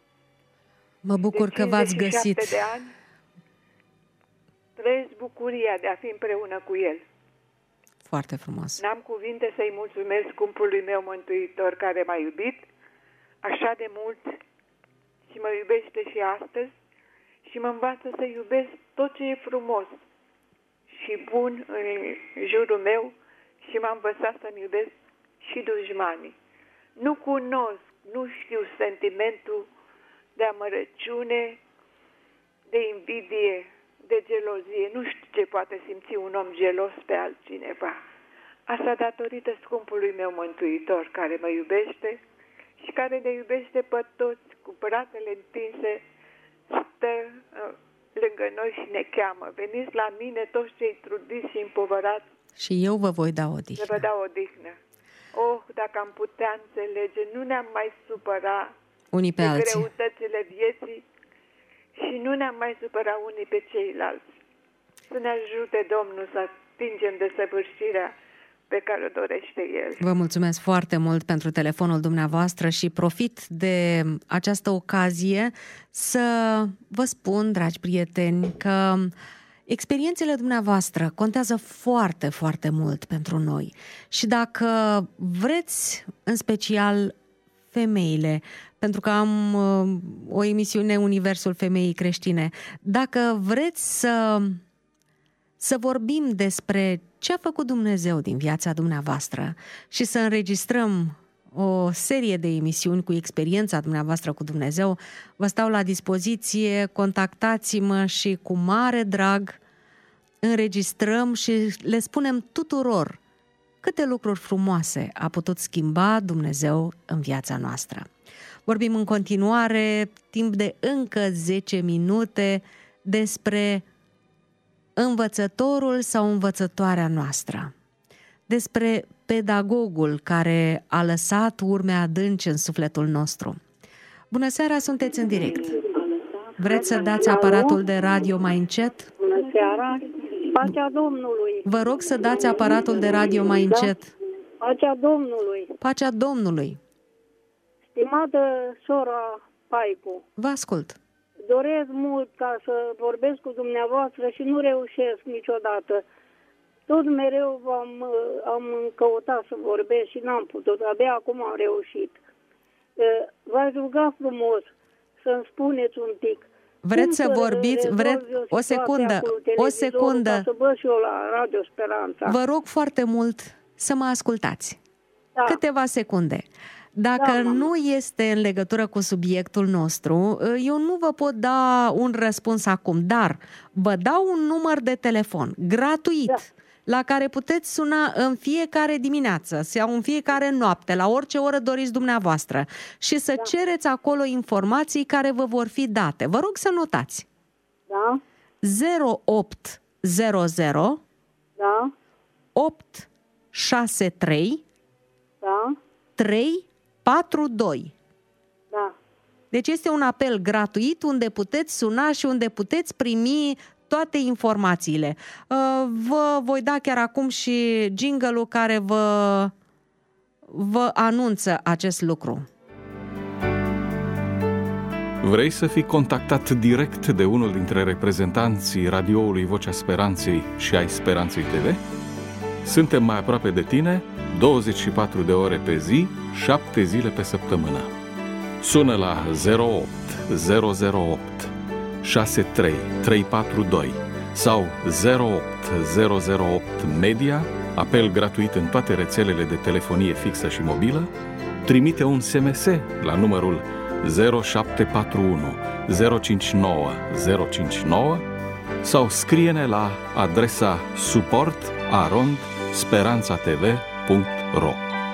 Mă bucur că v-ați găsit. De ani trăiesc bucuria de a fi împreună cu El. Foarte frumos. N-am cuvinte să-i mulțumesc scumpului meu mântuitor care m-a iubit așa de mult și mă iubește și astăzi și mă învață să iubesc tot ce e frumos și bun în jurul meu și m-a învățat să-mi iubesc și dușmanii. Nu cunosc, nu știu sentimentul de amărăciune, de invidie, de gelozie. Nu știu ce poate simți un om gelos pe altcineva. Asta datorită scumpului meu mântuitor care mă iubește și care ne iubește pe toți cu brațele întinse, stă uh, lângă noi și ne cheamă. Veniți la mine toți cei trudiți și împovărați și eu vă voi da odihnă. Să vă dau odihnă. Oh, dacă am putea înțelege, nu ne-am mai supăra unii pe de alții. greutățile vieții și nu ne-am mai supăra unii pe ceilalți. Să ne ajute Domnul să atingem desăvârșirea pe care o dorește El. Vă mulțumesc foarte mult pentru telefonul dumneavoastră și profit de această ocazie să vă spun, dragi prieteni, că experiențele dumneavoastră contează foarte, foarte mult pentru noi. Și dacă vreți, în special femeile, pentru că am uh, o emisiune Universul Femeii Creștine, dacă vreți să, să vorbim despre ce a făcut Dumnezeu din viața dumneavoastră și să înregistrăm o serie de emisiuni cu experiența dumneavoastră cu Dumnezeu, vă stau la dispoziție, contactați-mă și cu mare drag înregistrăm și le spunem tuturor câte lucruri frumoase a putut schimba Dumnezeu în viața noastră. Vorbim în continuare, timp de încă zece minute, despre învățătorul sau învățătoarea noastră, despre pedagogul care a lăsat urme adânci în sufletul nostru. Bună seara, sunteți în direct. Vreți să dați aparatul de radio mai încet? Bună seara, pacea Domnului. Vă rog să dați aparatul de radio mai încet. Da? Pacea Domnului. Pacea Domnului. Stimată sora Paicu, vă ascult. Doresc mult ca să vorbesc cu dumneavoastră și nu reușesc niciodată. Tot mereu am, am căutat să vorbesc și n-am putut. Abia acum am reușit. V-aș ruga frumos să-mi spuneți un pic Vreți să vorbiți? Vreți... O secundă, o secundă. Ca să văd și eu la Radio Speranța. Vă rog foarte mult să mă ascultați. Da. Câteva secunde. Dacă da, nu este în legătură cu subiectul nostru, eu nu vă pot da un răspuns acum, dar vă dau un număr de telefon gratuit, da, la care puteți suna în fiecare dimineață sau în fiecare noapte, la orice oră doriți dumneavoastră, și să da. cereți acolo informații care vă vor fi date. Vă rog să notați. Da. zero opt zero zero da. opt șase trei da. trei patru doi. Da. Deci este un apel gratuit unde puteți suna și unde puteți primi toate informațiile. Vă voi da chiar acum și jingle-ul care vă, vă anunță acest lucru. Vrei să fii contactat direct de unul dintre reprezentanții radioului Vocea Speranței și ai Speranței T V? Suntem mai aproape de tine douăzeci și patru de ore pe zi, șapte zile pe săptămână. Sună la zero opt zero zero opt șase trei trei patru doi sau zero opt zero zero opt Media, apel gratuit în toate rețelele de telefonie fixă și mobilă. Trimite un S M S la numărul zero șapte patru unu zero cinci nouă zero cinci nouă sau scrie-ne la adresa suport arond speranțatv punct ro.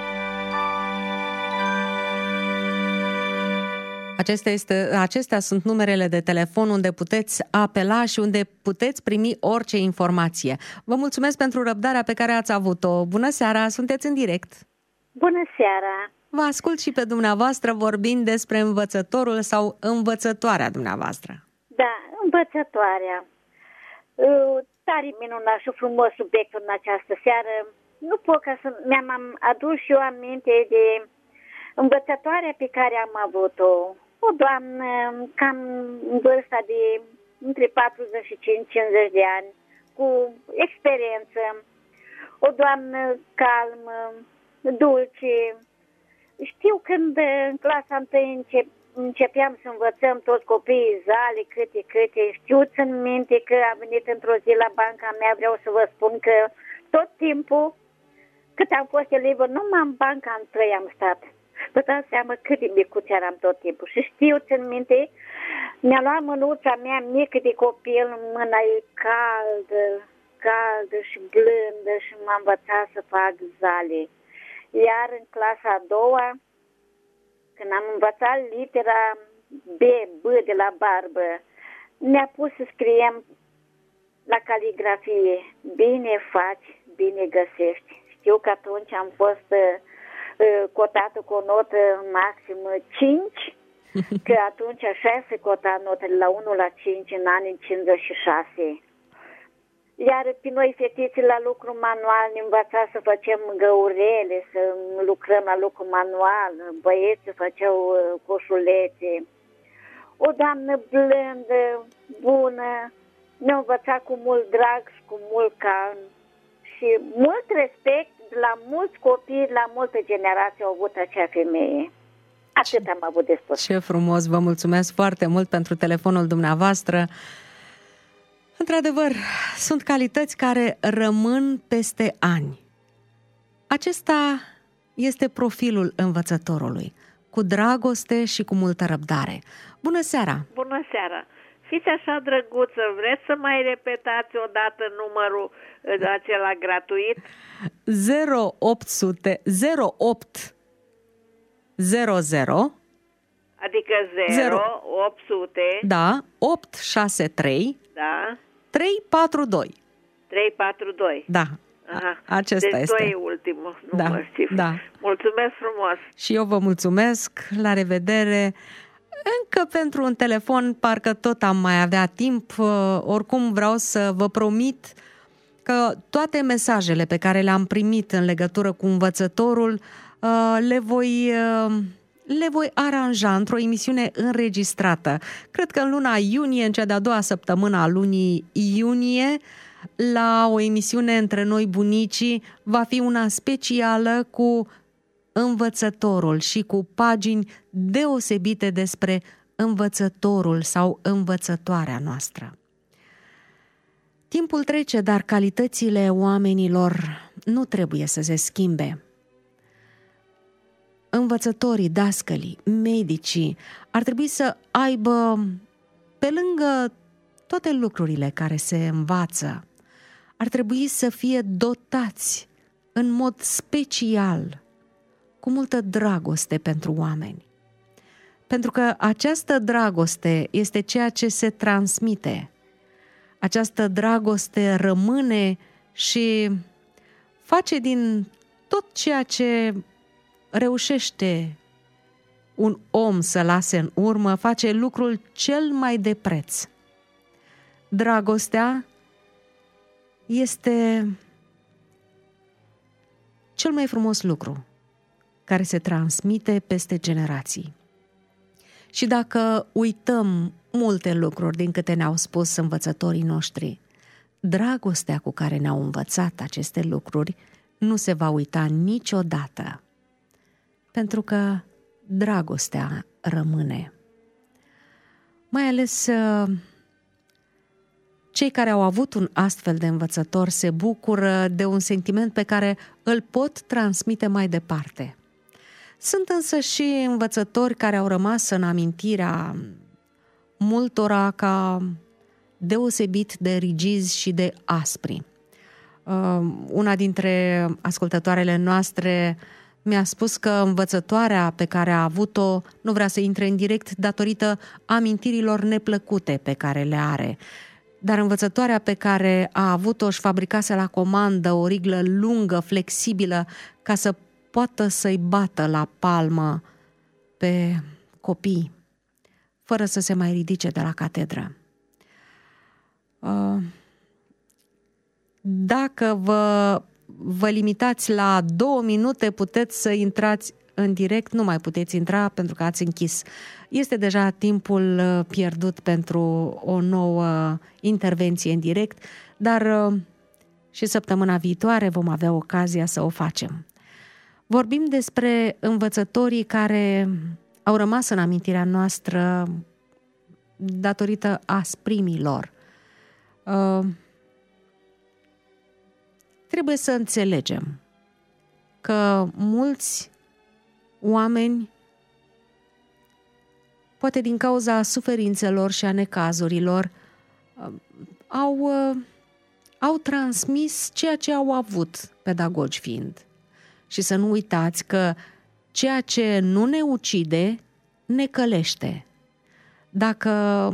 Acestea, este, acestea sunt numerele de telefon unde puteți apela și unde puteți primi orice informație. Vă mulțumesc pentru răbdarea pe care ați avut-o. Bună seara, sunteți în direct. Bună seara. Vă ascult și pe dumneavoastră vorbind despre învățătorul sau învățătoarea dumneavoastră. Da, învățătoarea. Tare minunat și frumos subiectul în această seară. Nu pot ca să mi-am adus și eu aminte de învățătoarea pe care am avut-o. O doamnă cam în vârsta de între patruzeci și cinci cincizeci de ani, cu experiență. O doamnă calmă, dulce. Știu când în clasa întâi încep, începeam să învățăm toți copiii zale, câte, câte. Știu, țin minte că a venit într-o zi la banca mea, vreau să vă spun că tot timpul, cât am fost elevă, numai în banca întâi am stat. Vă dați seama cât de micuț eram tot timpul. Și știu, țin minte, mi-a luat mânuța mea mică de copil, mâna ei caldă, caldă și blândă și m-a învățat să fac zale. Iar în clasa a doua, când am învățat litera B, B de la barbă, ne-a pus să scriem la caligrafie: bine faci, bine găsești. Știu că atunci am fost uh, cotată cu o notă maxim cinci, că atunci așa se cota notele la unu la cinci în anii cincizeci și șase. Iar pe noi fetițe la lucru manual ne învăța să facem găurele, să lucrăm la lucru manual, băieții făceau coșulețe. O doamnă blândă, bună, ne-a învățat cu mult drag și cu mult calm și mult respect la mulți copii, la multe generații au avut acea femeie. Atât am avut de spus. Ce frumos, vă mulțumesc foarte mult pentru telefonul dumneavoastră. Într-adevăr, sunt calități care rămân peste ani. Acesta este profilul învățătorului, cu dragoste și cu multă răbdare. Bună seara! Bună seara! Fiți așa drăguță, vreți să mai repetați odată numărul acela gratuit? zero opt zero zero opt zero zero Adică zero opt zero zero Da, opt șase trei Da. trei patru doi trei patru doi Da. Aha. Acesta deci este. doi e ultimul număr. Da, da. Mulțumesc frumos. Și eu vă mulțumesc. La revedere. Încă pentru un telefon parcă tot am mai avea timp. Oricum vreau să vă promit că toate mesajele pe care le-am primit în legătură cu învățătorul le voi... le voi aranja într-o emisiune înregistrată. Cred că în luna iunie, în cea de-a doua săptămână a lunii iunie, la o emisiune Între noi bunicii, va fi una specială cu învățătorul și cu pagini deosebite despre învățătorul sau învățătoarea noastră. Timpul trece, dar calitățile oamenilor nu trebuie să se schimbe. Învățătorii, dascălii, medicii ar trebui să aibă, pe lângă toate lucrurile care se învață, ar trebui să fie dotați în mod special, cu multă dragoste pentru oameni. Pentru că această dragoste este ceea ce se transmite. Această dragoste rămâne și face din tot ceea ce reușește un om să lase în urmă, face lucrul cel mai de preț. Dragostea este cel mai frumos lucru care se transmite peste generații. Și dacă uităm multe lucruri din câte ne-au spus învățătorii noștri, dragostea cu care ne-au învățat aceste lucruri nu se va uita niciodată, pentru că dragostea rămâne. Mai ales cei care au avut un astfel de învățător se bucură de un sentiment pe care îl pot transmite mai departe. Sunt însă și învățători care au rămas în amintirea multora ca deosebit de rigizi și de aspri. Una dintre ascultătoarele noastre mi-a spus că învățătoarea pe care a avut-o nu vrea să intre în direct datorită amintirilor neplăcute pe care le are. Dar învățătoarea pe care a avut-o își fabricase la comandă o riglă lungă, flexibilă, ca să poată să-i bată la palmă pe copii, fără să se mai ridice de la catedră. Dacă vă, vă limitați la două minute, puteți să intrați în direct, nu mai puteți intra pentru că ați închis. Este deja timpul pierdut pentru o nouă intervenție în direct, dar și săptămâna viitoare vom avea ocazia să o facem. Vorbim despre învățătorii care au rămas în amintirea noastră datorită asprimilor. Uh, trebuie să înțelegem că mulți oameni, poate din cauza suferințelor și a necazurilor, uh, au, uh, au transmis ceea ce au avut, pedagogi fiind. Și să nu uitați că ceea ce nu ne ucide, ne călește. Dacă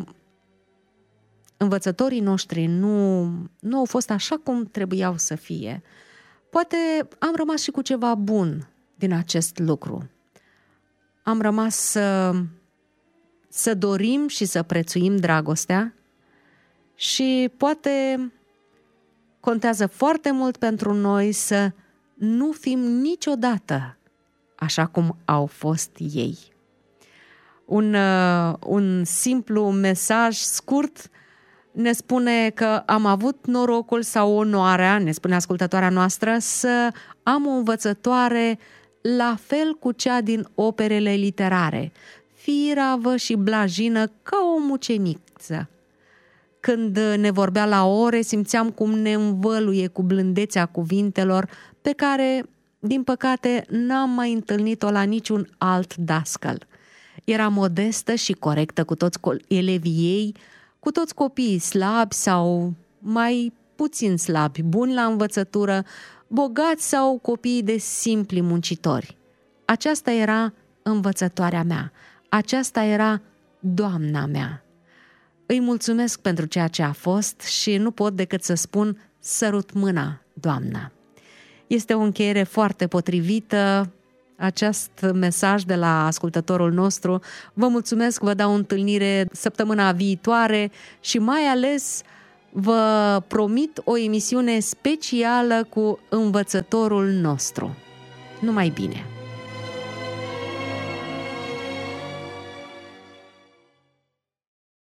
învățătorii noștri nu, nu au fost așa cum trebuiau să fie, poate am rămas și cu ceva bun din acest lucru. Am rămas să, să dorim și să prețuim dragostea și poate contează foarte mult pentru noi să nu fim niciodată așa cum au fost ei. Un, uh, un simplu mesaj scurt ne spune că am avut norocul sau onoarea, ne spune ascultătoarea noastră, să am o învățătoare la fel cu cea din operele literare, firavă și blajină ca o muceniță. Când ne vorbea la ore, simțeam cum ne învăluie cu blândețea cuvintelor pe care, din păcate, n-am mai întâlnit-o la niciun alt dascăl. Era modestă și corectă cu toți elevii ei, cu toți copiii slabi sau mai puțin slabi, buni la învățătură, bogați sau copiii de simpli muncitori. Aceasta era învățătoarea mea, aceasta era doamna mea. Îi mulțumesc pentru ceea ce a fost și nu pot decât să spun sărut mâna, doamna. Este o încheiere foarte potrivită, acest mesaj de la ascultătorul nostru. Vă mulțumesc, vă dau o întâlnire săptămâna viitoare și mai ales vă promit o emisiune specială cu învățătorul nostru. Numai bine!